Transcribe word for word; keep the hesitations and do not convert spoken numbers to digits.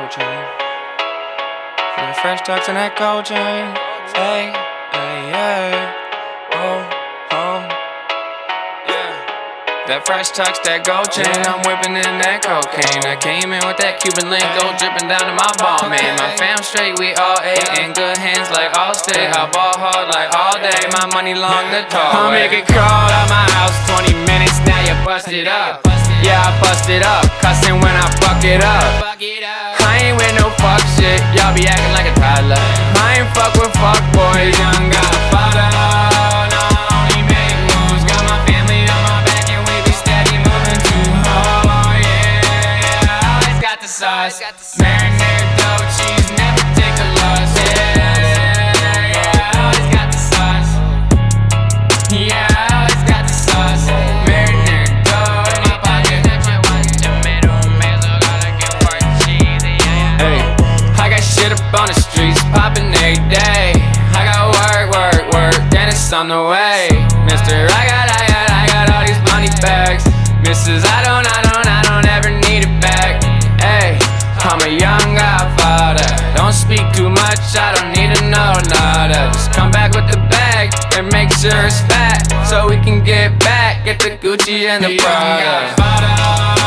gold chain. For the fresh tux and that gold chain. Hey, hey, yeah. Oh, oh, yeah. That fresh tux, that gold chain. I'm whipping in that cocaine. I came in with that Cuban link, gold dripping down to my ball, man. My fam straight, we all ate in good hands like Allstate. I ball hard like all day. My money long the tall. I'll make it crawl out my house. Twenty minutes, now you bust it up. Yeah, I bust it up, cussin' when I fuck it up. I ain't with no fuck shit, y'all be acting like a toddler. I ain't fuck with fuck boys, young godfather. No, I only make moves, got my family on my back and we be steady moving too. Oh yeah, yeah, I always got the sauce. Marinara dough cheese, never take a loss. Yeah, yeah, yeah, I always got the sauce. Yeah, I always got the sauce. On the streets, poppin' every day. I got work, work, work, then it's on the way. Mister, I got, I got, I got all these money bags. Missus, I don't, I don't, I don't ever need it back. Hey, I'm a young godfather. Don't speak too much, I don't need to know nada. Just come back with the bag and make sure it's fat, so we can get back, get the Gucci and the Prada.